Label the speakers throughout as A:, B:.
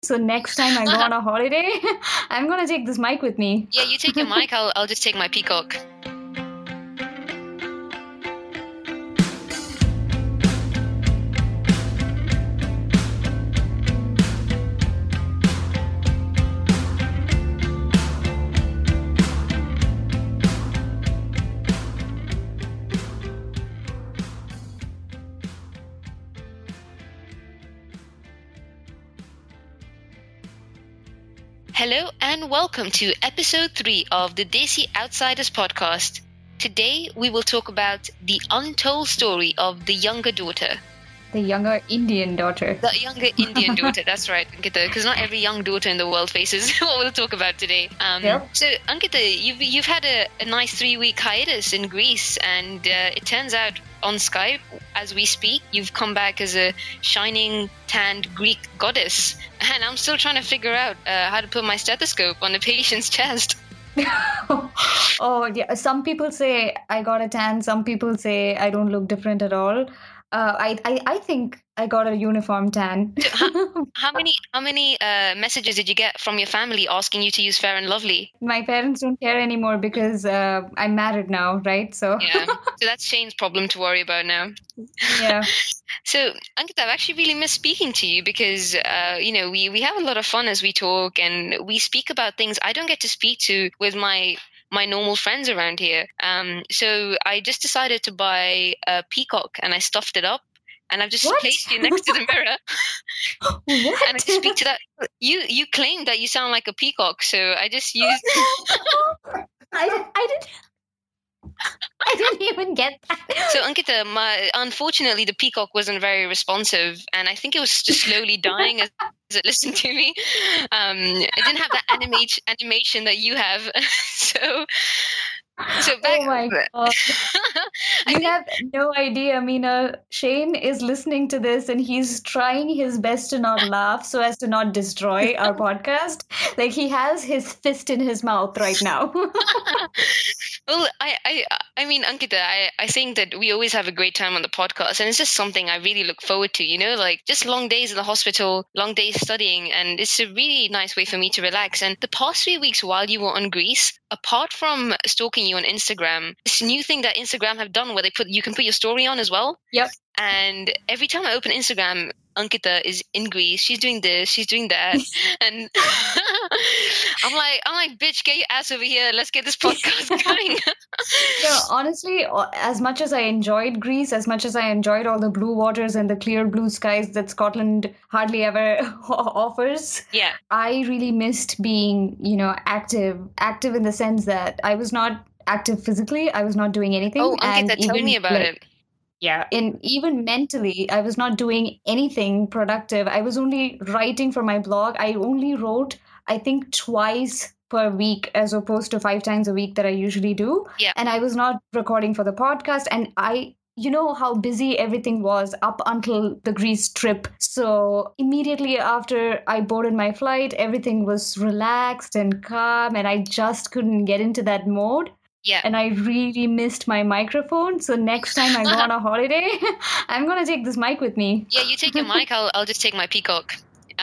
A: So next time I go on a holiday, I'm gonna take this mic with me.
B: Yeah, you take your mic, I'll just take my peacock. Hello and welcome to episode 3 of the Desi Outsiders podcast. Today we will talk about the untold story of the younger daughter.
A: The younger Indian daughter.
B: The younger Indian daughter, that's right, Ankita, because not every young daughter in the world faces what we'll talk about today.
A: Yep.
B: So, Ankita, you've had a nice 3-week hiatus in Greece, and it turns out on Skype, as we speak, you've come back as a shining, tanned Greek goddess. And I'm still trying to figure out how to put my stethoscope on the patient's chest.
A: Oh, yeah. Some people say I got a tan. Some people say I don't look different at all. I think I got a uniform tan.
B: How many messages did you get from your family asking you to use Fair and Lovely?
A: My parents don't care anymore because I'm married now, right? So
B: Yeah, so that's Shane's problem to worry about now.
A: Yeah.
B: So, Ankita, I've actually really missed speaking to you because, we have a lot of fun as we talk, and we speak about things I don't get to speak to with my normal friends around here. So I just decided to buy a peacock, and I stuffed it up, and I've just placed you next to the mirror.
A: What?
B: And I just speak to that. You claim that you sound like a peacock, so I just used.
A: I didn't even get that.
B: So, Ankita, unfortunately, the peacock wasn't very responsive, and I think it was just slowly dying as it listened to me. It didn't have that animation that you have. So back.
A: Oh my God. You have no idea, Meena. Shane is listening to this and he's trying his best to not laugh so as to not destroy our podcast. Like he has his fist in his mouth right now.
B: Well, I mean, Ankita, I think that we always have a great time on the podcast, and it's just something I really look forward to, like just long days in the hospital, long days studying, and it's a really nice way for me to relax. And the past 3 weeks while you were on Greece, apart from stalking you on Instagram, this new thing that Instagram have done where you can put your story on as well.
A: Yep.
B: And every time I open Instagram, Ankita is in Greece. She's doing this, she's doing that, and I'm like, bitch, get your ass over here. Let's get this podcast going.
A: No, honestly, as much as I enjoyed Greece, as much as I enjoyed all the blue waters and the clear blue skies that Scotland hardly ever offers,
B: yeah,
A: I really missed being, active in the sense that I was not active physically. I was not doing anything.
B: Oh, Ankita, tell me about it.
A: Yeah. And even mentally, I was not doing anything productive. I was only writing for my blog. I only wrote, I think, twice per week as opposed to 5 times a week that I usually do.
B: Yeah.
A: And I was not recording for the podcast. And you know how busy everything was up until the Greece trip. So immediately after I boarded my flight, everything was relaxed and calm, and I just couldn't get into that mode.
B: Yeah.
A: And I really missed my microphone. So next time I go on a holiday, I'm going to take this mic with me.
B: Yeah, you take your mic, I'll just take my peacock.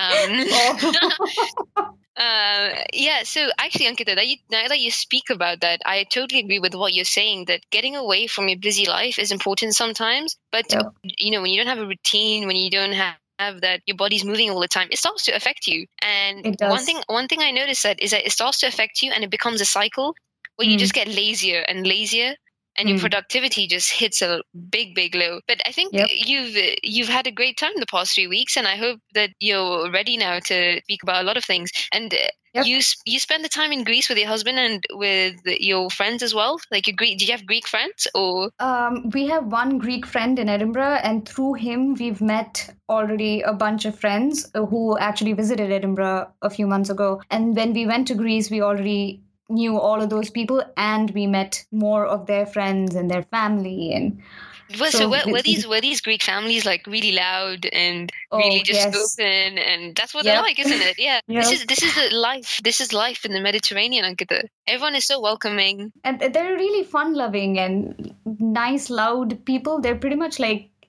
B: Yeah, so actually, Ankita, now that you speak about that, I totally agree with what you're saying, that getting away from your busy life is important sometimes. But, when you don't have a routine, when you don't have that your body's moving all the time, it starts to affect you. And one thing I noticed is that it starts to affect you and it becomes a cycle where you just get lazier and lazier, and your productivity just hits a big low. But I think you've had a great time the past 3 weeks, and I hope that you're ready now to speak about a lot of things. And you spend the time in Greece with your husband and with your friends as well? Like did you have Greek friends or?
A: We have one Greek friend in Edinburgh, and through him we've met already a bunch of friends who actually visited Edinburgh a few months ago. And when we went to Greece, we already knew all of those people, and we met more of their friends and their family. And
B: so were these Greek families like really loud and really just open, and that's what they're like, isn't it? Yeah. This is the life. This is life in the Mediterranean, Ankita. Everyone is so welcoming,
A: and they're really fun-loving and nice, loud people. They're pretty much like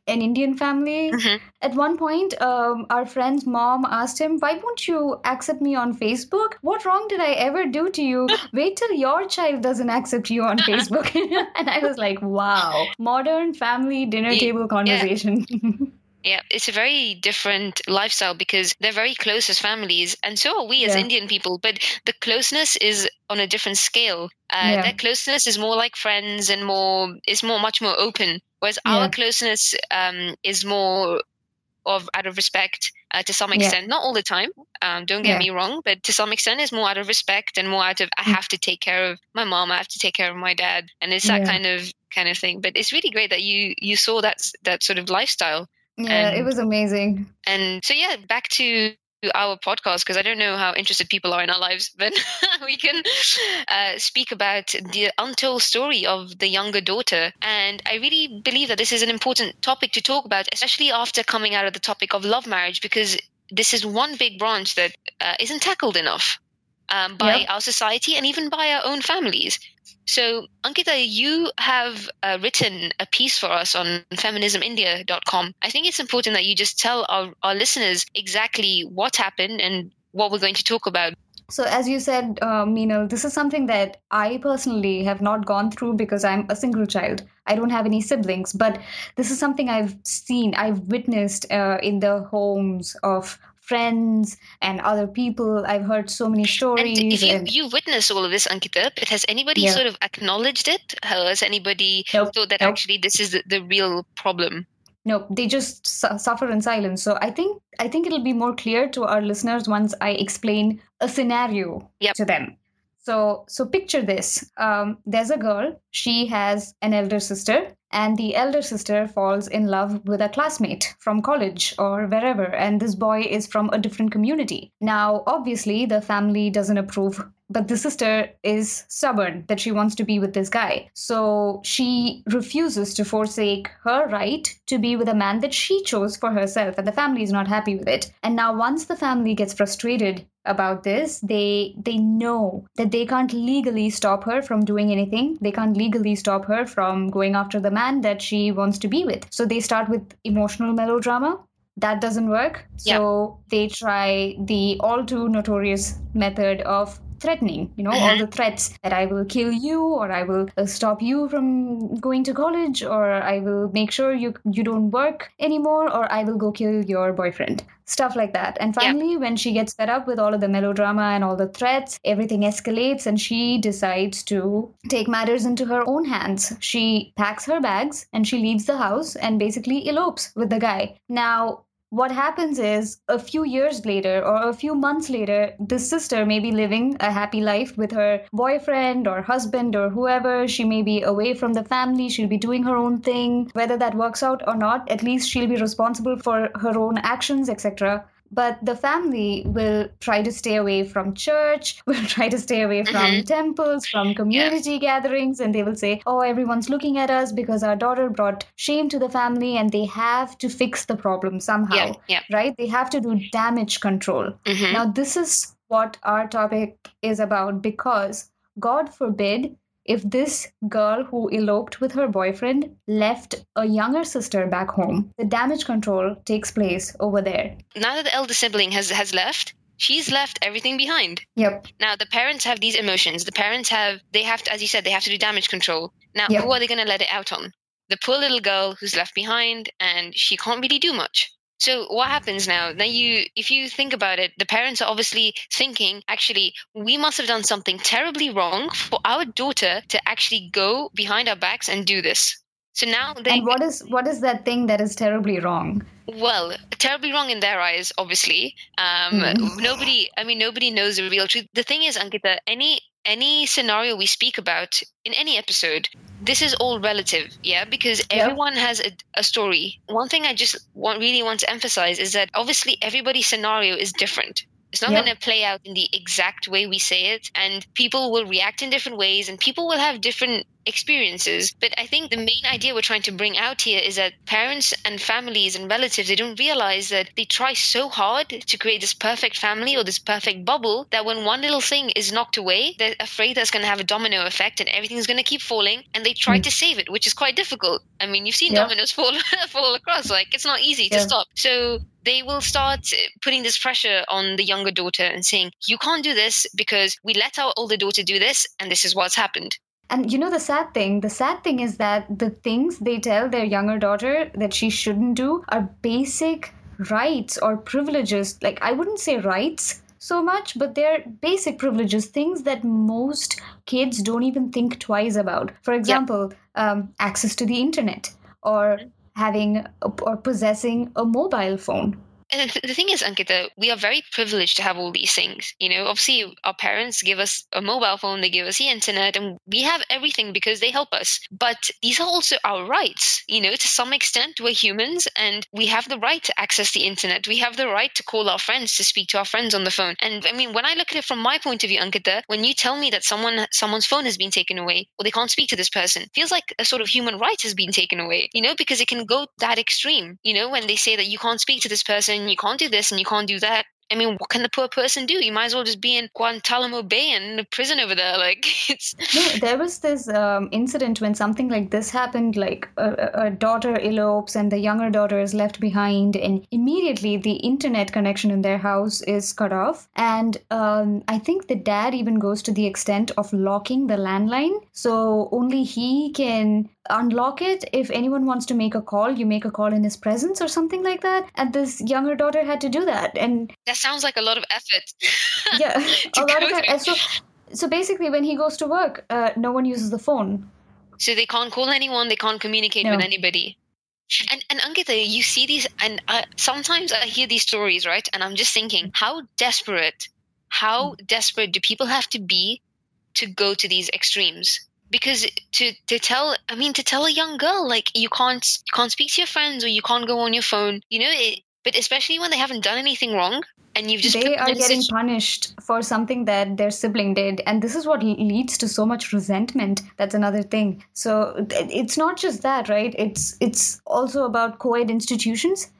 A: an Indian family. At one point, our friend's mom asked him, "Why won't you accept me on Facebook? What wrong did I ever do to you? Wait till your child doesn't accept you on Facebook." And I was like, wow, modern family dinner table conversation.
B: Yeah, it's a very different lifestyle because they're very close as families, and so are we as Indian people, but the closeness is on a different scale. Their closeness is more like friends and much more open, whereas our closeness is more out of respect to some extent. Not all the time, don't get me wrong, but to some extent it's more out of respect and more out of I have to take care of my mom, I have to take care of my dad, and it's that kind of thing. But it's really great that you saw that sort of lifestyle.
A: Yeah, it was amazing.
B: And so, back to our podcast, because I don't know how interested people are in our lives, but we can speak about the untold story of the younger daughter. And I really believe that this is an important topic to talk about, especially after coming out of the topic of love marriage, because this is one big branch that isn't tackled enough by our society and even by our own families. So, Ankita, you have written a piece for us on feminismindia.com. I think it's important that you just tell our listeners exactly what happened and what we're going to talk about.
A: So as you said, Meenal, this is something that I personally have not gone through because I'm a single child. I don't have any siblings, but this is something I've seen, I've witnessed in the homes of friends and other people. I've heard so many stories.
B: And if you witnessed all of this, Ankita, but has anybody sort of acknowledged it? Has anybody thought that actually this is the real problem?
A: No, they just suffer in silence. So I think it'll be more clear to our listeners once I explain a scenario to them. So picture this. There's a girl. She has an elder sister, and the elder sister falls in love with a classmate from college or wherever, and this boy is from a different community. Now, obviously, the family doesn't approve, but the sister is stubborn that she wants to be with this guy. So she refuses to forsake her right to be with a man that she chose for herself, and the family is not happy with it. And now once the family gets frustrated about this, they know that they can't legally stop her from doing anything. They can't legally stop her from going after the man that she wants to be with. So they start with emotional melodrama. That doesn't work. So they try the all too notorious method of threatening, all the threats that I will kill you, or I will stop you from going to college, or I will make sure you don't work anymore, or I will go kill your boyfriend. Stuff like that. And finally, when she gets fed up with all of the melodrama and all the threats, everything escalates and she decides to take matters into her own hands. She packs her bags and she leaves the house and basically elopes with the guy. Now, what happens is a few years later or a few months later, this sister may be living a happy life with her boyfriend or husband or whoever. She may be away from the family. She'll be doing her own thing. Whether that works out or not, at least she'll be responsible for her own actions, etc. But the family will try to stay away from church, will try to stay away from temples, from community gatherings, and they will say, oh, everyone's looking at us because our daughter brought shame to the family, and they have to fix the problem somehow, right? They have to do damage control. Now, this is what our topic is about, because God forbid if this girl who eloped with her boyfriend left a younger sister back home, the damage control takes place over there.
B: Now that the elder sibling has left, she's left everything behind.
A: Yep.
B: Now the parents have these emotions. The parents they have to, as you said, they have to do damage control. Now, who are they going to let it out on? The poor little girl who's left behind, and she can't really do much. So what happens now? If you think about it, the parents are obviously thinking, actually, we must have done something terribly wrong for our daughter to actually go behind our backs and do this. So now
A: And what is that thing that is terribly wrong?
B: Well, terribly wrong in their eyes, obviously. Nobody knows the real truth. The thing is, Ankita, any scenario we speak about in any episode, this is all relative, because everyone has a story. One thing I just really want to emphasize is that obviously everybody's scenario is different. It's not going to play out in the exact way we say it, and people will react in different ways, and people will have different experiences. But I think the main idea we're trying to bring out here is that parents and families and relatives, they don't realize that they try so hard to create this perfect family or this perfect bubble that when one little thing is knocked away, they're afraid that's going to have a domino effect and everything's going to keep falling, and they try to save it, which is quite difficult. I mean, you've seen dominoes fall across. Like, it's not easy to stop. So they will start putting this pressure on the younger daughter and saying, you can't do this because we let our older daughter do this, and this is what's happened.
A: And you know the sad thing is that the things they tell their younger daughter that she shouldn't do are basic rights or privileges. Like, I wouldn't say rights so much, but they're basic privileges, things that most kids don't even think twice about. For example, access to the internet, or having or possessing a mobile phone.
B: And the thing is, Ankita, we are very privileged to have all these things. You know, obviously our parents give us a mobile phone, they give us the internet, and we have everything because they help us. But these are also our rights. You know, to some extent, we're humans and we have the right to access the internet. We have the right to call our friends, to speak to our friends on the phone. And I mean, when I look at it from my point of view, Ankita, when you tell me that someone's phone has been taken away or they can't speak to this person, it feels like a sort of human right has been taken away, you know, because it can go that extreme. You know, when they say that you can't speak to this person, you can't do this and you can't do that. I mean, what can the poor person do? You might as well just be in Guantanamo Bay and in a prison over there. Like, it's...
A: No, there was this incident when something like this happened, like a daughter elopes and the younger daughter is left behind, and immediately the internet connection in their house is cut off. And I think the dad even goes to the extent of locking the landline, so only he can unlock it. If anyone wants to make a call, you make a call in his presence or something like that. And this younger daughter had to do that. And
B: that sounds like a lot of effort.
A: Yeah, a lot of effort. So basically, when he goes to work, no one uses the phone.
B: So they can't call anyone, they can't communicate with anybody. And Ankita, you see these, and sometimes I hear these stories, right? And I'm just thinking, how desperate do people have to be to go to these extremes? Because to tell a young girl, like, you can't speak to your friends or you can't go on your phone, you know, but especially when they haven't done anything wrong and you've just...
A: They are getting punished for something that their sibling did. And this is what leads to so much resentment. That's another thing. So it's not just that, right? It's also about co-ed institutions.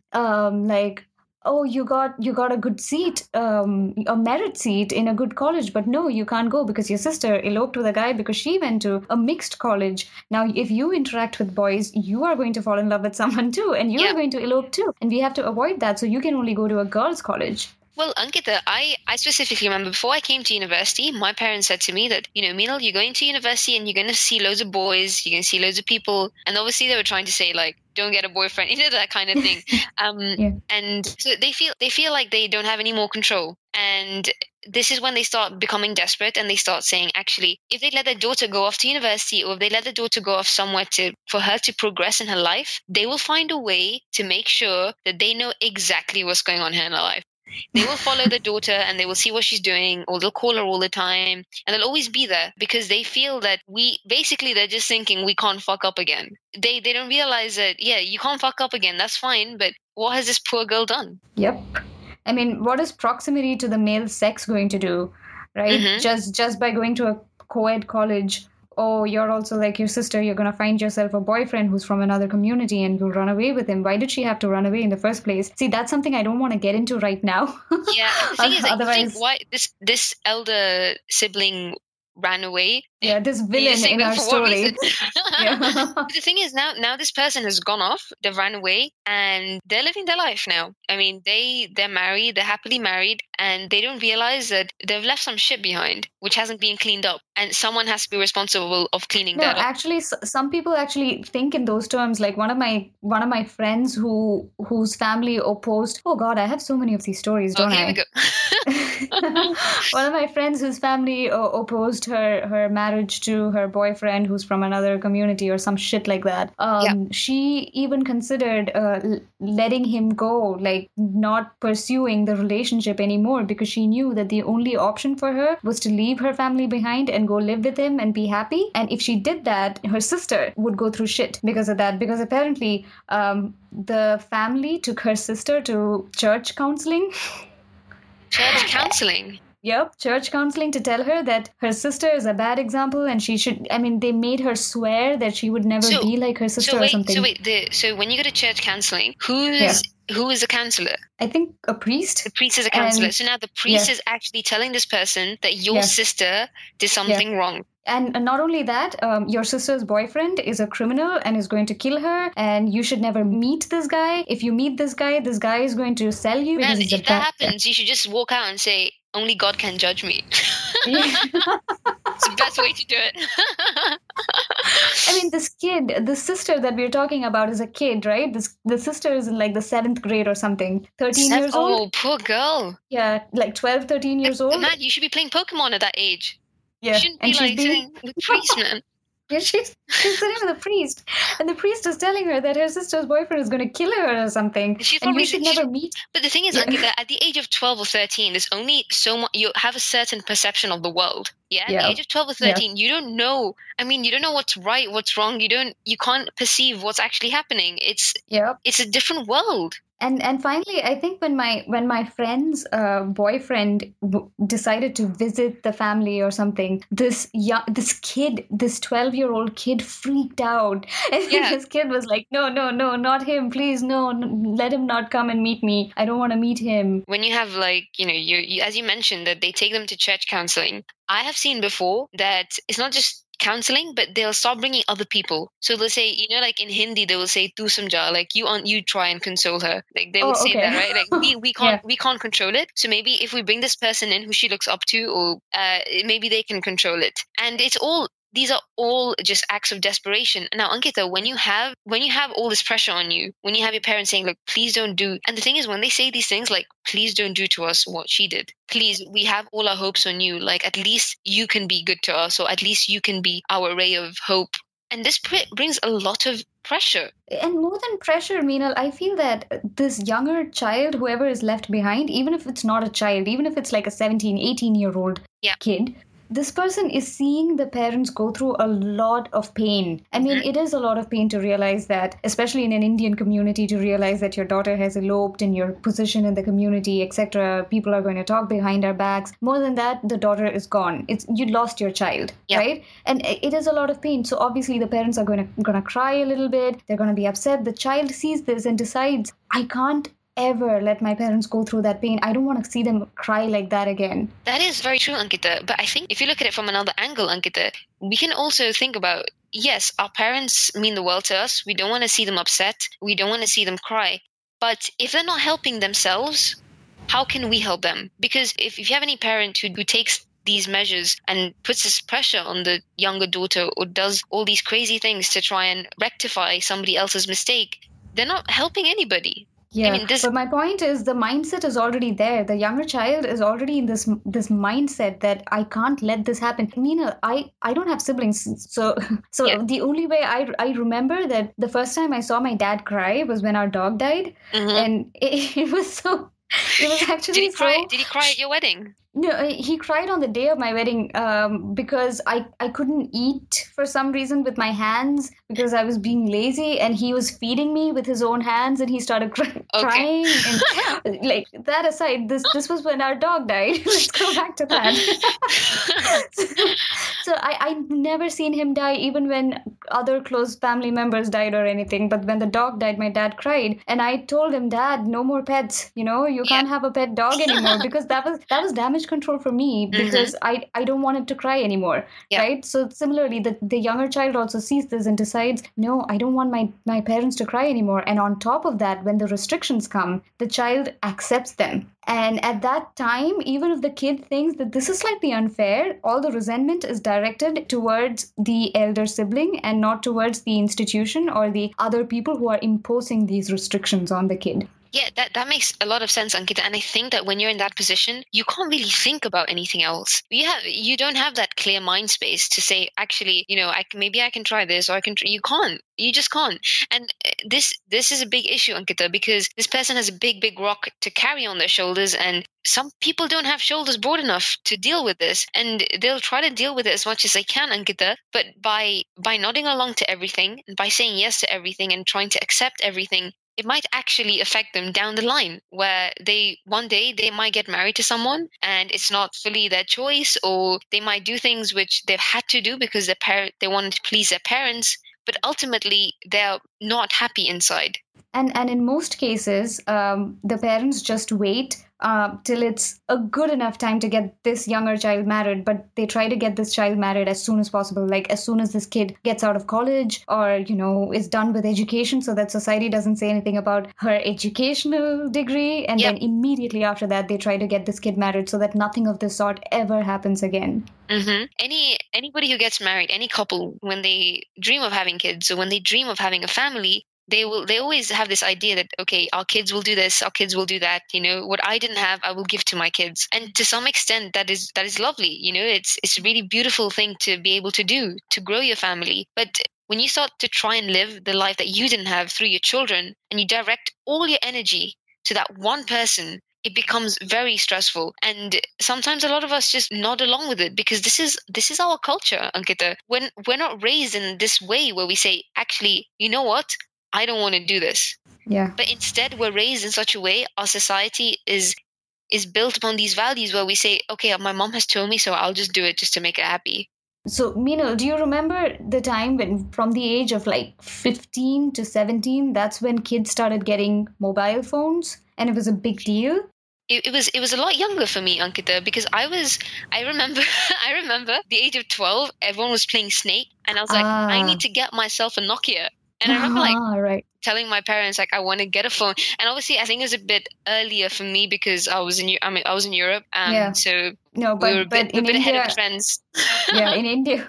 A: Like, oh, you got a good seat, a merit seat in a good college, but no, you can't go because your sister eloped with a guy because she went to a mixed college. Now, if you interact with boys, you are going to fall in love with someone too, and you are going to elope too. And we have to avoid that, so you can only go to a girls' college.
B: Well, Ankita, I specifically remember before I came to university, my parents said to me that, you know, Meenal, you're going to university and you're going to see loads of boys, you're going to see loads of people. And obviously they were trying to say, like, don't get a boyfriend, you know, that kind of thing. And so they feel like they don't have any more control. And this is when they start becoming desperate and they start saying, actually, if they let their daughter go off to university or if they let their daughter go off somewhere for her to progress in her life, they will find a way to make sure that they know exactly what's going on here in her life. They will follow the daughter and they will see what she's doing, or they'll call her all the time, and they'll always be there because they feel that they're just thinking we can't fuck up again. They don't realize that, yeah, you can't fuck up again, that's fine, but what has this poor girl done?
A: Yep. I mean, what is proximity to the male sex going to do, right? Mm-hmm. Just by going to a co-ed college, oh, you're also like your sister, you're going to find yourself a boyfriend who's from another community and you'll run away with him. Why did she have to run away in the first place? See, that's something I don't want to get into right now.
B: Yeah, the thing is, otherwise, I think why this elder sibling ran away.
A: Yeah, this villain in our story.
B: The thing is, now this person has gone off, they've ran away, and they're living their life now. I mean, they're married, they're happily married, and they don't realize that they've left some shit behind, which hasn't been cleaned up, and someone has to be responsible of cleaning that up.
A: Actually, some people actually think in those terms. Like one of my friends whose family opposed. Oh God, I have so many of these stories, don't I?
B: Here we go.
A: One of my friends whose family opposed her marriage to her boyfriend who's from another community or some shit like that. She even considered letting him go, like not pursuing the relationship anymore, because she knew that the only option for her was to leave her family behind and go live with him and be happy. And if she did that, her sister would go through shit because of that, because apparently the family took her sister to church counseling.
B: Church counseling?
A: Yep, church counseling to tell her that her sister is a bad example and she should. I mean, they made her swear that she would never be like her sister or something.
B: So when you go to church counseling, who is a counselor?
A: I think a priest.
B: The priest is a counselor. So now the priest is actually telling this person that your sister did something wrong.
A: And not only that, your sister's boyfriend is a criminal and is going to kill her, and you should never meet this guy. If you meet this guy is going to sell you.
B: And if that happens, you should just walk out and say, only God can judge me. It's the best way to do it.
A: I mean, the sister that we're talking about is a kid, right? The sister is in like the 7th grade or something. 13 years old.
B: Oh, poor girl.
A: Yeah, like 12, 13 years old.
B: Man, you should be playing Pokemon at that age.
A: Yeah.
B: You shouldn't be sitting with priest, man.
A: Yeah, she's sitting with a priest, and the priest is telling her that her sister's boyfriend is going to kill her or something, and you should never meet.
B: But the thing is, Ankita, at the age of 12 or 13, there's only so much. You have a certain perception of the world. Yeah, at the age of 12 or 13, you don't know. I mean, you don't know what's right, what's wrong. You can't perceive what's actually happening. It's a different world.
A: And finally, I think when my friend's boyfriend decided to visit the family or something, this 12-year-old kid freaked out. And this kid was like, no, not him, please, no, let him not come and meet me. I don't want to meet him.
B: When you have you as you mentioned that they take them to church counseling, I have seen before that it's not just counseling, but they'll start bringing other people. So they'll say, like in Hindi, they will say "tu samjha," like you try and console her. Like they will say that, right? Like we can't control it. So maybe if we bring this person in who she looks up to, or maybe they can control it. And these are all just acts of desperation. Now, Ankita, when you have all this pressure on you, when you have your parents saying, look, please don't do, and the thing is, when they say these things like, please don't do to us what she did, please, we have all our hopes on you, like at least you can be good to us, or at least you can be our ray of hope. And this brings a lot of pressure.
A: And more than pressure, Meenal, I feel that this younger child, whoever is left behind, even if it's not a child, even if it's like a 17, 18-year-old kid, this person is seeing the parents go through a lot of pain. I mean, it is a lot of pain to realize that, especially in an Indian community, to realize that your daughter has eloped and your position in the community, etc. People are going to talk behind our backs. More than that, the daughter is gone. You lost your child, right? And it is a lot of pain. So obviously the parents are going to cry a little bit. They're going to be upset. The child sees this and decides, I can't ever let my parents go through that pain. I don't want to see them cry like that again.
B: That is very true, Ankita. But I think if you look at it from another angle, Ankita, we can also think about, yes, our parents mean the world to us. We don't want to see them upset. We don't want to see them cry. But if they're not helping themselves, how can we help them? Because if you have any parent who takes these measures and puts this pressure on the younger daughter or does all these crazy things to try and rectify somebody else's mistake, they're not helping anybody.
A: Yeah, I mean, but my point is the mindset is already there. The younger child is already in this mindset that I can't let this happen. Meena, I don't have siblings, so the only way I remember that the first time I saw my dad cry was when our dog died, and it was actually
B: Did he cry at your wedding?
A: No, he cried on the day of my wedding because I couldn't eat for some reason with my hands because I was being lazy, and he was feeding me with his own hands, and he started crying. And like that aside, this was when our dog died. Let's go back to that. So I've never seen him die, even when other close family members died or anything. But when the dog died, my dad cried, and I told him, Dad, no more pets. You can't have a pet dog anymore, because that was damage control for me, because I don't want it to cry anymore, right? So similarly, the younger child also sees this and decides, no, I don't want my parents to cry anymore. And on top of that, when the restrictions come, the child accepts them. And at that time, even if the kid thinks that this is slightly unfair, all the resentment is directed towards the elder sibling and not towards the institution or the other people who are imposing these restrictions on the kid.
B: Yeah, that makes a lot of sense, Ankita. And I think that when you're in that position, you can't really think about anything else. You don't have that clear mind space to say, actually, maybe I can try this, or I can. You can't. You just can't. And this is a big issue, Ankita, because this person has a big, big rock to carry on their shoulders, and some people don't have shoulders broad enough to deal with this, and they'll try to deal with it as much as they can, Ankita. But by nodding along to everything, and by saying yes to everything, and trying to accept everything, it might actually affect them down the line, where one day they might get married to someone and it's not fully their choice, or they might do things which they've had to do because they wanted to please their parents, but ultimately they're not happy inside.
A: And in most cases, the parents just wait till it's a good enough time to get this younger child married, but they try to get this child married as soon as possible, like as soon as this kid gets out of college or, is done with education, so that society doesn't say anything about her educational degree. And then immediately after that, they try to get this kid married so that nothing of this sort ever happens again.
B: Mm-hmm. Anybody who gets married, any couple, when they dream of having kids or when they dream of having a family, they always have this idea that, okay, our kids will do this, our kids will do that, what I didn't have, I will give to my kids. And to some extent, that is lovely. It's a really beautiful thing to be able to do, to grow your family. But when you start to try and live the life that you didn't have through your children, and you direct all your energy to that one person, it becomes very stressful. And sometimes a lot of us just nod along with it, because this is our culture, Ankita. When we're not raised in this way where we say, actually, you know what? I don't want to do this.
A: Yeah.
B: But instead, we're raised in such a way, our society is built upon these values where we say, okay, my mom has told me, so I'll just do it just to make her happy.
A: So, Meenal, do you remember the time when from the age of like 15 to 17, that's when kids started getting mobile phones and it was a big deal?
B: It was a lot younger for me, Ankita, because I remember the age of 12, everyone was playing Snake, and I was like, I need to get myself a Nokia. And I remember telling my parents, like, I want to get a phone. And obviously, I think it was a bit earlier for me because I was in Europe. So
A: no, but,
B: we were a bit
A: India,
B: ahead of the trends.
A: Yeah, in India,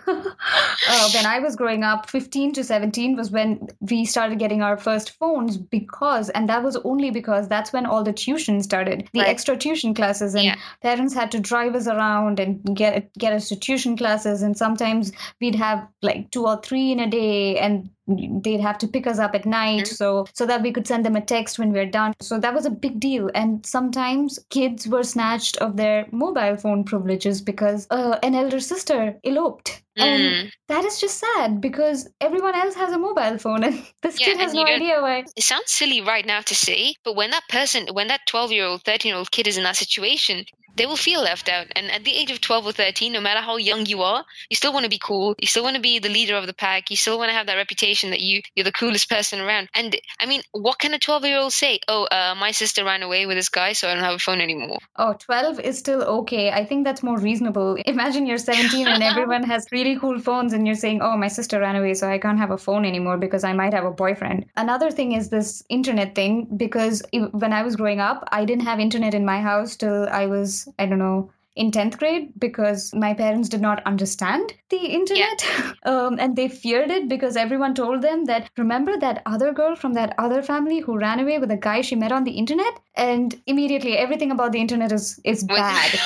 A: when I was growing up, 15 to 17 was when we started getting our first phones, and that was only because that's when all the tuition started, the extra tuition classes, and parents had to drive us around and get us to tuition classes. And sometimes we'd have like 2 or 3 in a day, and they'd have to pick us up at night so that we could send them a text when we're done. So that was a big deal. And sometimes kids were snatched of their mobile phone privileges because an elder sister eloped. And that is just sad because everyone else has a mobile phone and this kid has no idea why.
B: It sounds silly right now to say, but when that 12-year-old, 13-year-old kid is in that situation, they will feel left out. And at the age of 12 or 13, no matter how young you are, you still want to be cool. You still want to be the leader of the pack. You still want to have that reputation that you're the coolest person around. And I mean, what can a 12-year-old say? Oh, my sister ran away with this guy, so I don't have a phone anymore.
A: Oh, 12 is still okay. I think that's more reasonable. Imagine you're 17 and everyone has really cool phones and you're saying, oh, my sister ran away, so I can't have a phone anymore because I might have a boyfriend. Another thing is this internet thing, because when I was growing up, I didn't have internet in my house till I was, I don't know, in 10th grade because my parents did not understand the internet and they feared it because everyone told them that, remember that other girl from that other family who ran away with a guy she met on the internet? And immediately everything about the internet is bad.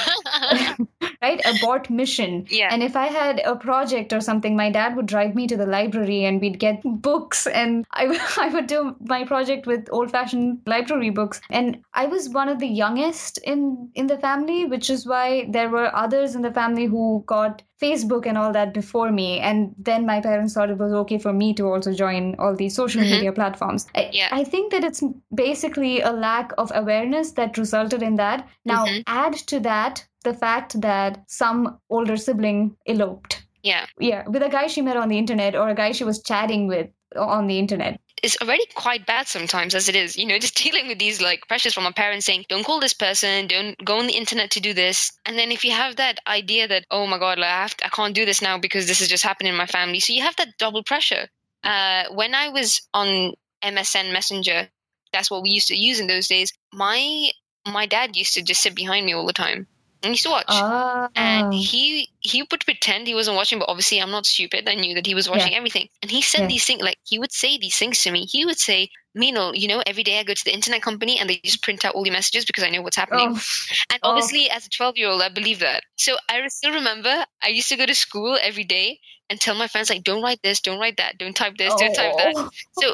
A: Right? Abort mission.
B: Yeah.
A: And if I had a project or something, my dad would drive me to the library and we'd get books and I would do my project with old-fashioned library books. And I was one of the youngest in the family, which is why there were others in the family who got Facebook and all that before me. And then my parents thought it was okay for me to also join all these social media platforms. I think that it's basically a lack of awareness that resulted in that. Now, add to that the fact that some older sibling eloped.
B: Yeah,
A: with a guy she met on the internet or a guy she was chatting with on the internet.
B: It's already quite bad sometimes as it is, just dealing with these like pressures from our parents saying, don't call this person, don't go on the internet to do this. And then if you have that idea that, oh my God, I can't do this now because this has just happened in my family. So you have that double pressure. When I was on MSN Messenger, that's what we used to use in those days. My dad used to just sit behind me all the time. And used to watch. And he would pretend he wasn't watching, but obviously I'm not stupid. I knew that he was watching everything. And he said these things, like he would say these things to me. He would say, Meenal, every day I go to the internet company and they just print out all your messages because I know what's happening. And obviously as a 12-year-old, I believe that. So I still remember I used to go to school every day and tell my friends, like, don't write this, don't write that, don't type this, don't type that.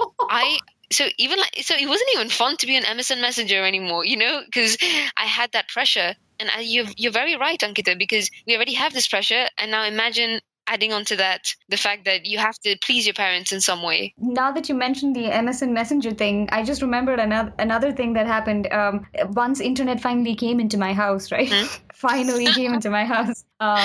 B: So it wasn't even fun to be on MSN Messenger anymore, because I had that pressure. And you're very right, Ankita, because we already have this pressure. And now imagine adding on to that, the fact that you have to please your parents in some way.
A: Now that you mentioned the MSN Messenger thing, I just remembered another thing that happened. Once internet finally came into my house, right? Finally came into my house.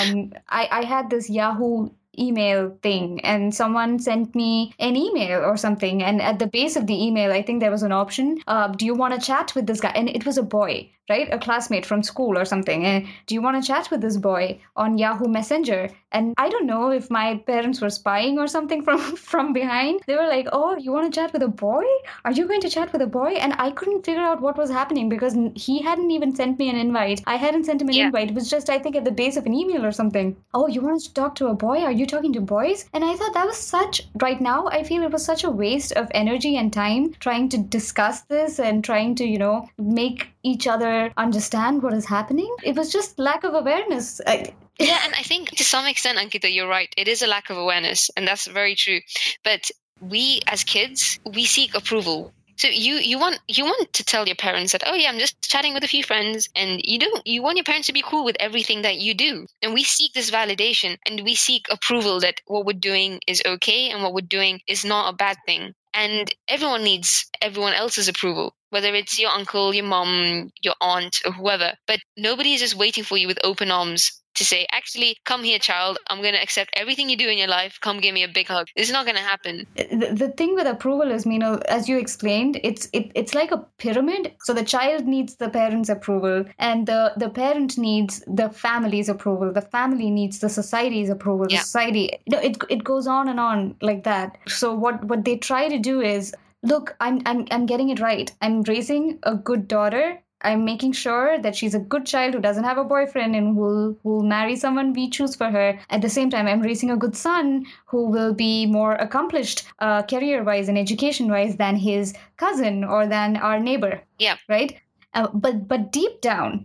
A: I had this Yahoo email thing, and someone sent me an email or something, and at the base of the email I think there was an option, do you want to chat with this guy? And it was a boy, right, a classmate from school or something, and do you want to chat with this boy on Yahoo Messenger? And I don't know if my parents were spying or something from behind. They were like, oh, you want to chat with a boy? Are you going to chat with a boy? And I couldn't figure out what was happening because he hadn't even sent me an invite. I hadn't sent him an invite. It was just, I think, at the base of an email or something. Oh, you want to talk to a boy? Are you talking to boys? And I thought that was right now I feel it was such a waste of energy and time trying to discuss this and trying to, make each other understand what is happening. It was just lack of awareness.
B: Yeah, and I think to some extent, Ankita, you're right. It is a lack of awareness, and that's very true. But we, as kids, we seek approval. So you want to tell your parents that, oh yeah, I'm just chatting with a few friends, and you want your parents to be cool with everything that you do. And we seek this validation, and we seek approval that what we're doing is okay and what we're doing is not a bad thing. And everyone needs everyone else's approval, whether it's your uncle, your mom, your aunt, or whoever. But nobody is just waiting for you with open arms to say, actually, come here, child. I'm going to accept everything you do in your life. Come give me a big hug. It's not going to happen.
A: The thing with approval is, as you explained, it's like a pyramid. So the child needs the parents' approval, and the parent needs the family's approval. The family needs the society's approval. The society, it goes on and on like that. So what they try to do is, look, I'm getting it right. I'm raising a good daughter. I'm making sure that she's a good child who doesn't have a boyfriend and who'll marry someone we choose for her. At the same time, I'm raising a good son who will be more accomplished career-wise and education-wise than his cousin or than our neighbor.
B: Yeah.
A: Right? But deep down,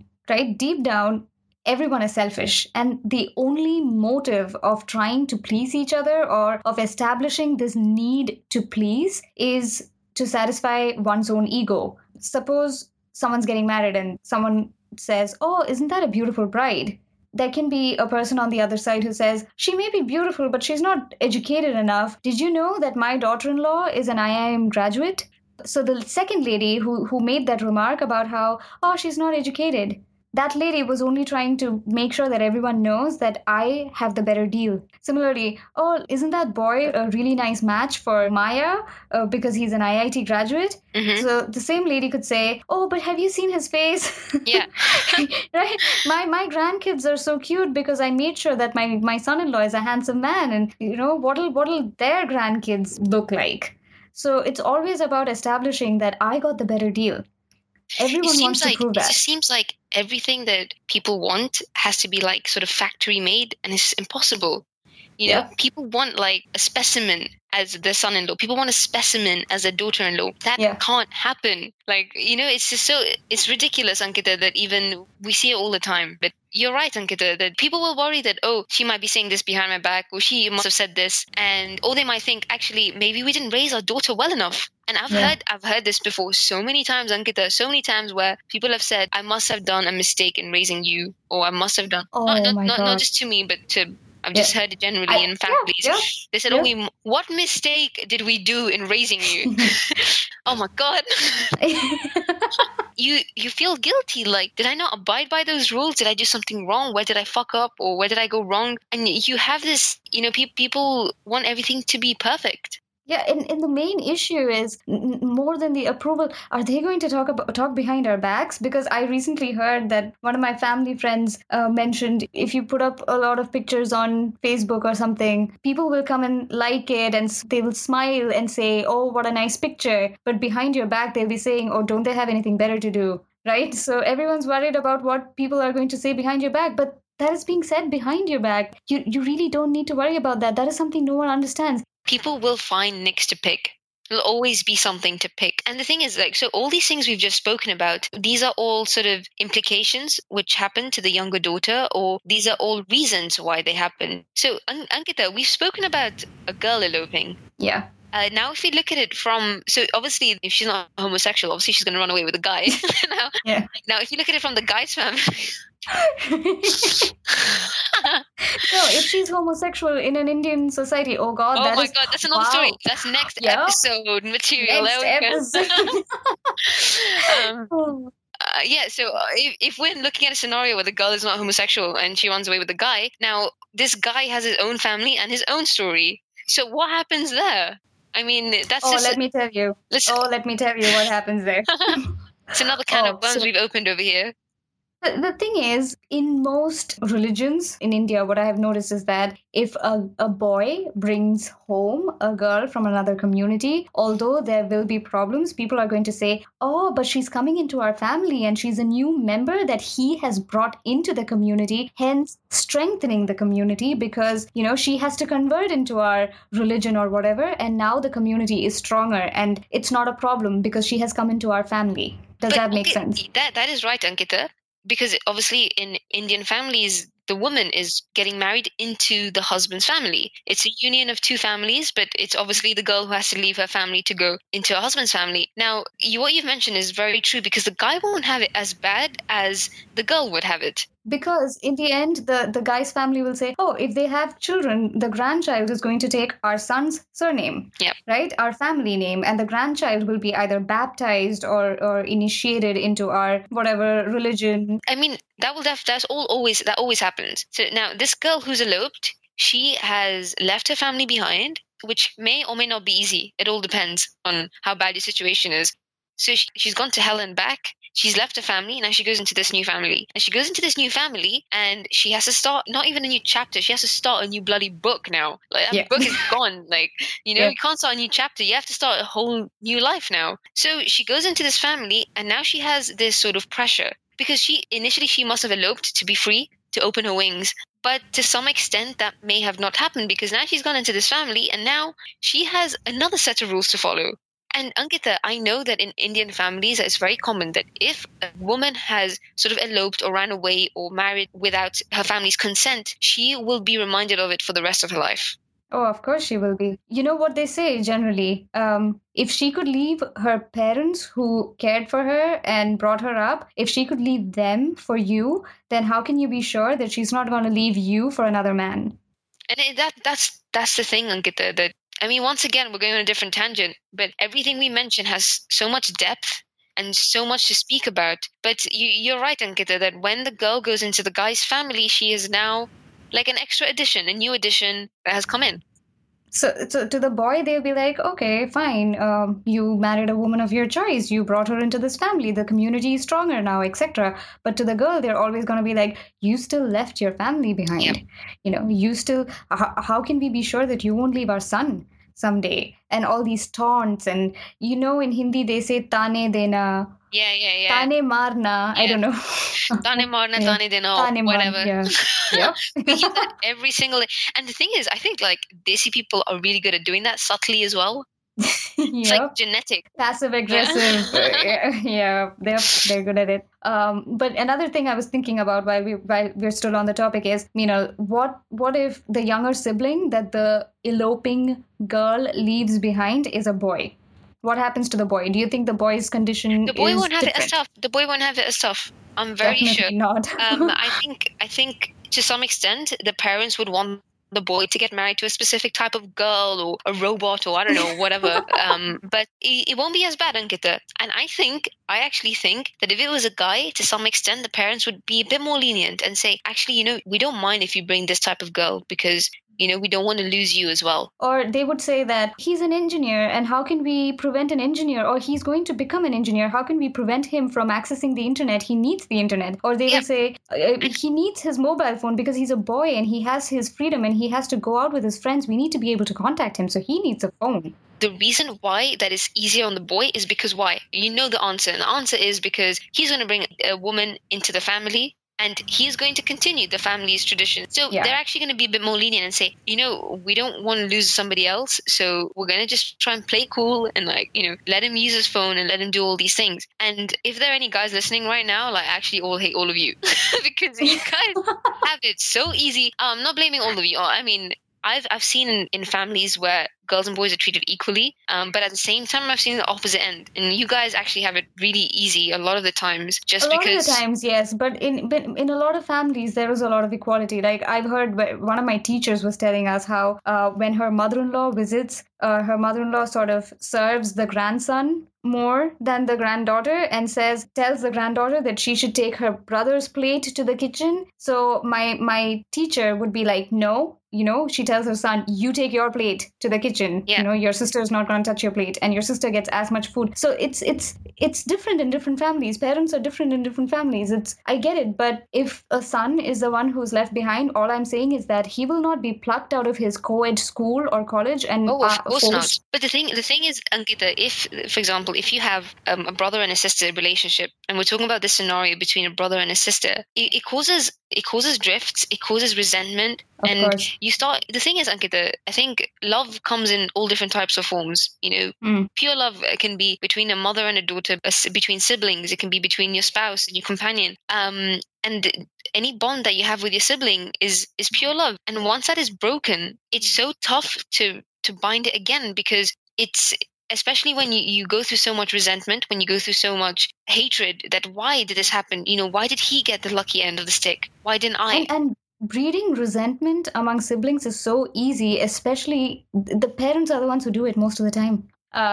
A: everyone is selfish. And the only motive of trying to please each other or of establishing this need to please is to satisfy one's own ego. Suppose someone's getting married and someone says, oh, isn't that a beautiful bride? There can be a person on the other side who says, she may be beautiful, but she's not educated enough. Did you know that my daughter-in-law is an IIM graduate? So the second lady who made that remark about how, oh, she's not educated, that lady was only trying to make sure that everyone knows that I have the better deal. Similarly, oh, isn't that boy a really nice match for Maya because he's an IIT graduate? Mm-hmm. So the same lady could say, oh, but have you seen his face?
B: Yeah.
A: Right? My grandkids are so cute because I made sure that my son-in-law is a handsome man, and what'll their grandkids look like? So it's always about establishing that I got the better deal. Everyone wants to prove that.
B: It just seems like everything that people want has to be like sort of factory made, and it's impossible. You know, people want like a specimen as their son-in-law. People want a specimen as a daughter-in-law. That can't happen. Like, it's just it's ridiculous, Ankita, that even we see it all the time. But you're right, Ankita, that people will worry that, oh, she might be saying this behind my back, or she must have said this. Or they might think, actually, maybe we didn't raise our daughter well enough. And I've heard this before so many times, Ankita, so many times where people have said, I must have done a mistake in raising you, or I must have done, not just to me, but to, I've just heard it generally in families. They said, oh, what mistake did we do in raising you? Oh my God. You feel guilty. Like, did I not abide by those rules? Did I do something wrong? Where did I fuck up? Or where did I go wrong? And you have this, people want everything to be perfect.
A: Yeah, and the main issue is more than the approval. Are they going to talk behind our backs? Because I recently heard that one of my family friends mentioned if you put up a lot of pictures on Facebook or something, people will come and like it and they will smile and say, oh, what a nice picture. But behind your back, they'll be saying, oh, don't they have anything better to do? Right? So everyone's worried about what people are going to say behind your back. But that is being said behind your back. You really don't need to worry about that. That is something no one understands.
B: People will find nicks to pick. There'll always be something to pick. And the thing is, so all these things we've just spoken about, these are all sort of implications which happen to the younger daughter, or these are all reasons why they happen. So, Ankita, we've spoken about a girl eloping.
A: Yeah.
B: Now, if we look at it so obviously, if she's not homosexual, obviously she's going to run away with a guy. Now, if you look at it from the guy's family...
A: No, if she's homosexual in an Indian society, oh God,
B: oh my God, that's another story. That's next episode material.
A: Next episode.
B: Yeah, so if we're looking at a scenario where the girl is not homosexual and she runs away with the guy, now this guy has his own family and his own story. So what happens there? I mean, that's
A: let me tell you. Let me tell you what happens there.
B: It's another can of worms we've opened over here.
A: The thing is, in most religions in India, what I have noticed is that if a boy brings home a girl from another community, although there will be problems, people are going to say, oh, but she's coming into our family and she's a new member that he has brought into the community, hence strengthening the community because, she has to convert into our religion or whatever. And now the community is stronger and it's not a problem because she has come into our family. Does that make sense?
B: That is right, Ankita. Because obviously in Indian families, the woman is getting married into the husband's family. It's a union of two families, but it's obviously the girl who has to leave her family to go into her husband's family. Now, what you've mentioned is very true because the guy won't have it as bad as the girl would have it.
A: Because in the end, the guy's family will say, oh, if they have children, the grandchild is going to take our son's surname, right? Our family name. And the grandchild will be either baptized or initiated into our whatever religion.
B: I mean, that always happens. So now this girl who's eloped, she has left her family behind, which may or may not be easy. It all depends on how bad your situation is. So she's gone to hell and back. She's left her family. Now she goes into this new family. And she goes into this new family and she has to start not even a new chapter. She has to start a new bloody book now. Like that book is gone. Like, you can't start a new chapter. You have to start a whole new life now. So she goes into this family and now she has this sort of pressure because she must have eloped to be free, to open her wings. But to some extent that may have not happened because now she's gone into this family and now she has another set of rules to follow. And Ankita, I know that in Indian families, it's very common that if a woman has sort of eloped or ran away or married without her family's consent, she will be reminded of it for the rest of her life.
A: Oh, of course she will be. You know what they say generally? If she could leave her parents who cared for her and brought her up, if she could leave them for you, then how can you be sure that she's not going to leave you for another man?
B: And that's the thing, Ankita, that I mean, once again, we're going on a different tangent, but everything we mention has so much depth and so much to speak about. But you're right, Ankita, that when the girl goes into the guy's family, she is now like an extra addition, a new addition that has come in.
A: So to the boy, they'll be like, okay, fine. You married a woman of your choice. You brought her into this family. The community is stronger now, etc. But to the girl, they're always going to be like, you still left your family behind.
B: Yeah.
A: You still, how can we be sure that you won't leave our son someday? And all these taunts. And, in Hindi, they say, tane dena.
B: Yeah.
A: Tane marna. I don't know.
B: Tane marna, tane dena, whatever.
A: Yeah.
B: We hear that every single day. And the thing is, I think like Desi people are really good at doing that subtly as well. It's like genetic.
A: Passive aggressive. Yeah, they're good at it. But another thing I was thinking about while we're still on the topic is, what if the younger sibling that the eloping girl leaves behind is a boy? What happens to the boy? Do you think the boy's condition
B: The boy
A: is
B: won't have
A: different?
B: it as tough. The boy won't have it as tough. I'm very
A: Definitely
B: sure.
A: Not.
B: I think to some extent the parents would want the boy to get married to a specific type of girl or a robot or I don't know, whatever. But it won't be as bad, Ankita. And I actually think that if it was a guy, to some extent, the parents would be a bit more lenient and say, actually, we don't mind if you bring this type of girl because we don't want to lose you as well.
A: Or they would say that he's an engineer and how can we prevent an engineer? Or he's going to become an engineer. How can we prevent him from accessing the internet? He needs the internet. Or they would say he needs his mobile phone because he's a boy and he has his freedom and he has to go out with his friends. We need to be able to contact him. So he needs a phone.
B: The reason why that is easier on the boy is because why? You know the answer. And the answer is because he's going to bring a woman into the family. And he's going to continue the family's tradition. So they're actually going to be a bit more lenient and say, we don't want to lose somebody else. So we're going to just try and play cool and let him use his phone and let him do all these things. And if there are any guys listening right now, actually all hate all of you because you guys have it so easy. I'm not blaming all of you. I mean, I've seen in families where girls and boys are treated equally, but at the same time, I've seen the opposite end. And you guys actually have it really easy a lot of the times, just because.
A: A lot of the times, yes, but in a lot of families, there is a lot of equality. Like I've heard one of my teachers was telling us how when her mother-in-law visits, her mother-in-law sort of serves the grandson more than the granddaughter and tells the granddaughter that she should take her brother's plate to the kitchen. So my teacher would be like, no, she tells her son, you take your plate to the kitchen.
B: Yeah.
A: Your sister is not going to touch your plate, and your sister gets as much food. So it's different in different families. Parents are different in different families. I get it, but if a son is the one who's left behind, all I'm saying is that he will not be plucked out of his co-ed school or college and
B: of course not. But the thing is, Ankita, if, for example, if you have a brother and a sister relationship, and we're talking about this scenario between a brother and a sister, it causes drifts, it causes resentment.
A: Of course.
B: The thing is, Ankita, I think love comes in all different types of forms. Pure love can be between a mother and a daughter, between siblings, it can be between your spouse and your companion. And any bond that you have with your sibling is pure love. And once that is broken, it's so tough to bind it again, because it's, especially when you go through so much resentment, when you go through so much hatred, that why did this happen? Why did he get the lucky end of the stick? Why didn't I?
A: And breeding resentment among siblings is so easy, especially the parents are the ones who do it most of the time.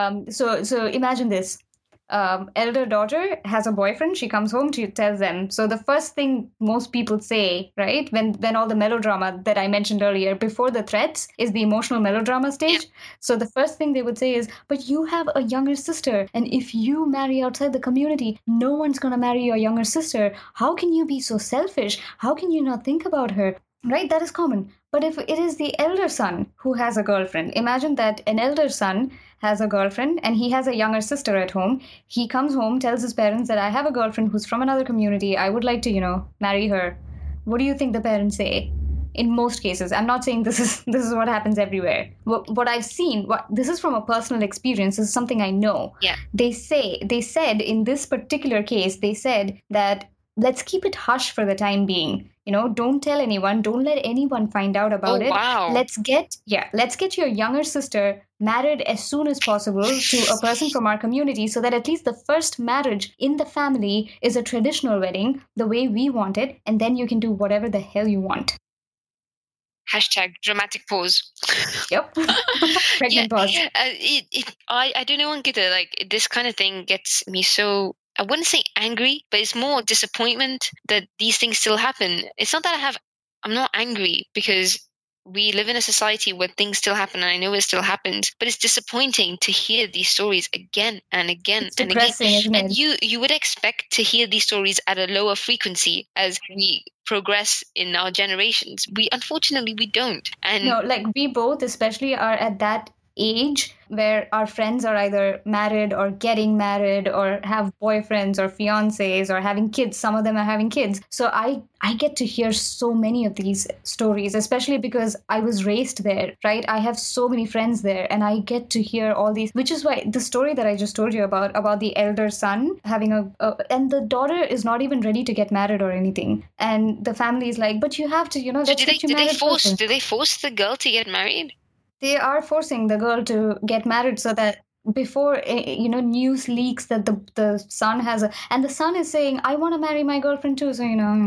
A: So imagine this. Elder daughter has a boyfriend. She comes home, she tells them. So the first thing most people say, right, when all the melodrama that I mentioned earlier, before the threats is the emotional melodrama stage. Yeah. So the first thing they would say is, but you have a younger sister, and if you marry outside the community, no one's going to marry your younger sister. How can you be so selfish? How can you not think about her? Right? That is common. But if it is the elder son who has a girlfriend, imagine that an elder son has a girlfriend and he has a younger sister at home. He comes home, tells his parents that I have a girlfriend who's from another community. I would like to, marry her. What do you think the parents say? In most cases, I'm not saying this is what happens everywhere. What I've seen, this is from a personal experience. This is something I know.
B: Yeah.
A: They said in this particular case, they said that let's keep it hush for the time being. Don't tell anyone. Don't let anyone find out about it.
B: Wow.
A: Let's get your younger sister married as soon as possible to a person from our community, so that at least the first marriage in the family is a traditional wedding, the way we want it, and then you can do whatever the hell you want.
B: # dramatic pause.
A: Yep. Pregnant pause.
B: I don't know, Ankita, like this kind of thing gets me so, I wouldn't say angry, but it's more disappointment that these things still happen. It's not that I'm not angry, because we live in a society where things still happen, and I know it still happens, but it's disappointing to hear these stories again and again
A: and again. Isn't it?
B: And you would expect to hear these stories at a lower frequency as we progress in our generations. Unfortunately, we don't. And
A: no, like we both especially are at that age where our friends are either married or getting married or have boyfriends or fiancés or having kids. Some of them are having kids. So I get to hear so many of these stories, especially because I was raised there, right? I have so many friends there, and I get to hear all these, which is why the story that I just told you about the elder son having and the daughter is not even ready to get married or anything. And the family is like, but you have to, let's get you married.
B: Do they force the girl to get married?
A: They are forcing the girl to get married so that before, news leaks that the son has and the son is saying, I want to marry my girlfriend too. So,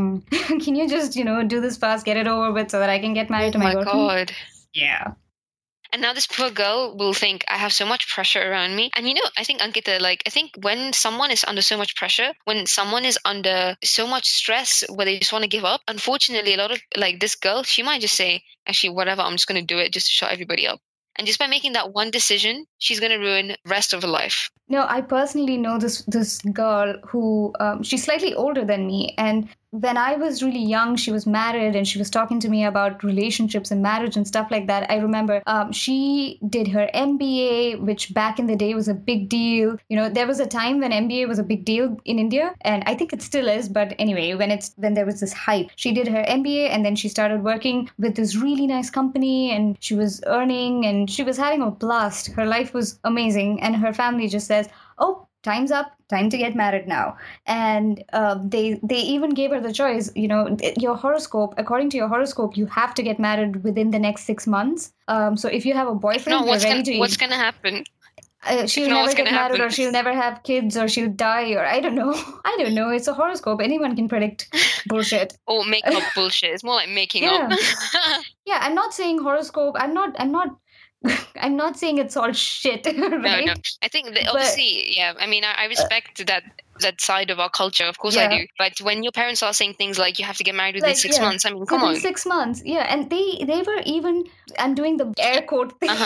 A: can you just, do this fast, get it over with so that I can get married to my girlfriend?
B: Oh my God.
A: Yeah.
B: And now this poor girl will think, I have so much pressure around me. And I think, Ankita, I think when someone is under so much pressure, when someone is under so much stress where they just want to give up, unfortunately, a lot of, this girl, she might just say, actually, whatever, I'm just going to do it just to shut everybody up. And just by making that one decision, she's going to ruin the rest of her life.
A: No, I personally know this girl who, she's slightly older than me. And when I was really young, she was married and she was talking to me about relationships and marriage and stuff like that. I remember she did her MBA, which back in the day was a big deal. There was a time when MBA was a big deal in India, and I think it still is. But anyway, when there was this hype, she did her MBA and then she started working with this really nice company, and she was earning and she was having a blast. Her life was amazing, and her family just says, oh, time's up, time to get married now. And they even gave her the choice, your horoscope, according to your horoscope, you have to get married within the next 6 months. So if you have a boyfriend,
B: what's going to happen?
A: She'll never get married, or she'll never have kids, or she'll die, or I don't know. It's a horoscope. Anyone can predict bullshit.
B: Or make up bullshit. It's more like making up.
A: Yeah, I'm not saying horoscope. I'm not saying it's all shit, right?
B: No. I think that obviously, I mean, I respect that side of our culture. Of course I do. But when your parents are saying things like you have to get married within 6 months, I mean, come on.
A: 6 months, and they were even, I'm doing the air quote thing.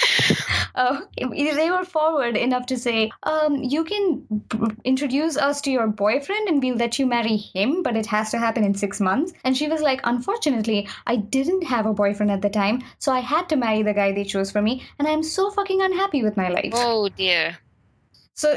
A: They were forward enough to say, you can introduce us to your boyfriend and we'll let you marry him, but it has to happen in 6 months. And she was like, unfortunately, I didn't have a boyfriend at the time, so I had to marry the guy they chose for me, and I'm so fucking unhappy with my life.
B: Oh dear.
A: So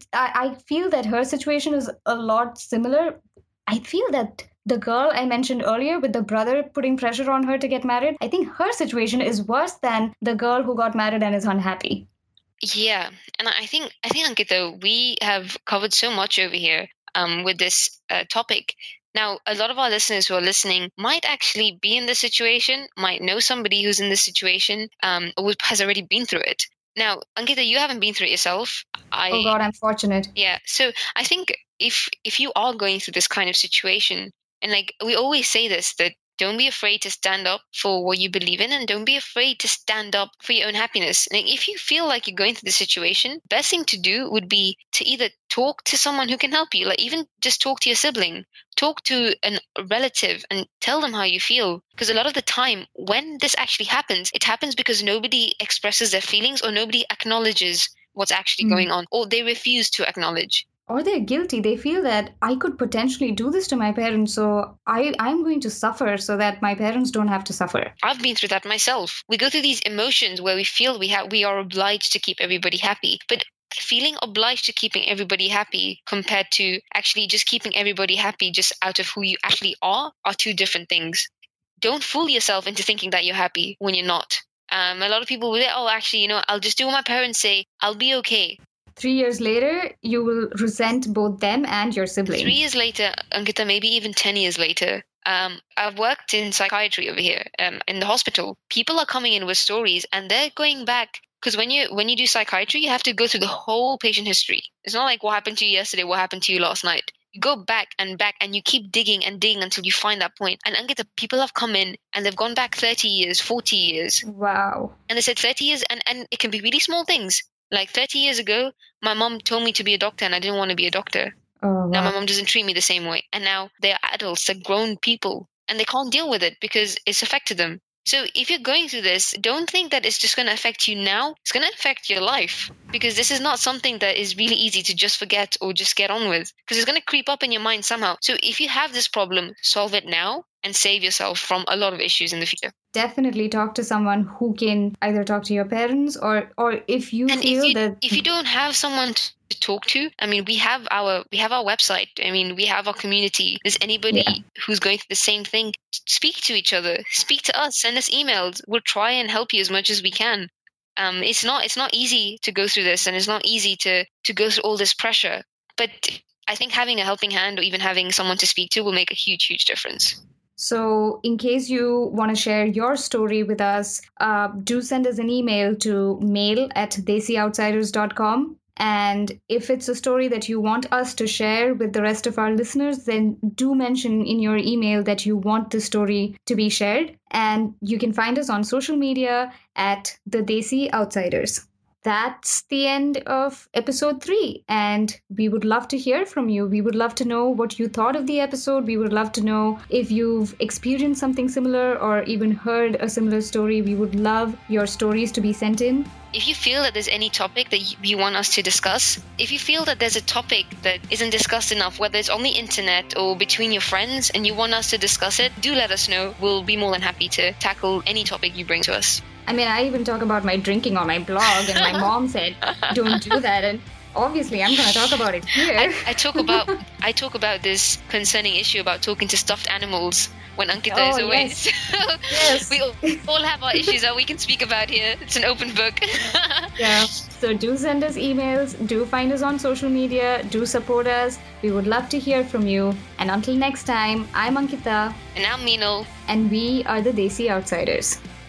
A: I feel that her situation is a lot similar. I feel that the girl I mentioned earlier with the brother putting pressure on her to get married, I think her situation is worse than the girl who got married and is unhappy.
B: Yeah. And I think Ankita, we have covered so much over here with this topic. Now, a lot of our listeners who are listening might actually be in this situation, might know somebody who's in this situation, or has already been through it. Now, Ankita, you haven't been through it yourself.
A: Oh God, I'm fortunate.
B: Yeah. So I think if you are going through this kind of situation, and like we always say this, that don't be afraid to stand up for what you believe in, and don't be afraid to stand up for your own happiness. Like if you feel like you're going through this situation, best thing to do would be to either talk to someone who can help you, like even just talk to your sibling, talk to a relative and tell them how you feel. Because a lot of the time when this actually happens, it happens because nobody expresses their feelings or nobody acknowledges what's actually going on, or they refuse to acknowledge.
A: Or they're guilty. They feel that I could potentially do this to my parents, so I'm going to suffer so that my parents don't have to suffer.
B: I've been through that myself. We go through these emotions where we feel we are obliged to keep everybody happy. But feeling obliged to keeping everybody happy compared to actually just keeping everybody happy just out of who you actually are two different things. Don't fool yourself into thinking that you're happy when you're not. A lot of people will say, oh, actually, I'll just do what my parents say. I'll be okay.
A: 3 years later, you will resent both them and your sibling.
B: 3 years later, Ankita, maybe even 10 years later, I've worked in psychiatry over here in the hospital. People are coming in with stories and they're going back. Because when you do psychiatry, you have to go through the whole patient history. It's not like what happened to you yesterday, what happened to you last night. You go back and you keep digging and digging until you find that point. And Ankita, people have come in and they've gone back 30 years, 40 years.
A: Wow.
B: And they said 30 years and it can be really small things. Like 30 years ago, my mom told me to be a doctor and I didn't want to be a doctor.
A: Oh, wow.
B: Now my mom doesn't treat me the same way. And now they're adults, they're grown people, and they can't deal with it because it's affected them. So if you're going through this, don't think that it's just going to affect you now. It's going to affect your life, because this is not something that is really easy to just forget or just get on with, because it's going to creep up in your mind somehow. So if you have this problem, solve it now and save yourself from a lot of issues in the future.
A: Definitely talk to someone who can either talk to your parents or if you
B: if you don't have someone to talk to, I mean, we have our website. I mean, we have our community. There's anybody who's going through the same thing, speak to each other, speak to us, send us emails. We'll try and help you as much as we can. It's not easy to go through this, and it's not easy to go through all this pressure. But I think having a helping hand or even having someone to speak to will make a huge, huge difference.
A: So in case you want to share your story with us, do send us an email to mail@desioutsiders.com. And if it's a story that you want us to share with the rest of our listeners, then do mention in your email that you want the story to be shared. And you can find us on social media at the Desi Outsiders. That's the end of episode 3, and we would love to hear from you. We would love to know what you thought of the episode. We would love to know if you've experienced something similar or even heard a similar story. We would love your stories to be sent in.
B: If you feel that there's any topic that you want us to discuss, if you feel that there's a topic that isn't discussed enough, whether it's on the internet or between your friends, and you want us to discuss it, do let us know. We'll be more than happy to tackle any topic you bring to us.
A: I mean, I even talk about my drinking on my blog, and my mom said, don't do that. And Obviously, I'm going to talk about it here.
B: I talk about this concerning issue about talking to stuffed animals when Ankita is away.
A: Yes.
B: So
A: Yes.
B: we all have our issues that we can speak about here. It's an open book.
A: Yeah. So do send us emails, do find us on social media, do support us. We would love to hear from you. And until next time, I'm Ankita.
B: And I'm Meenal.
A: And we are the Desi Outsiders.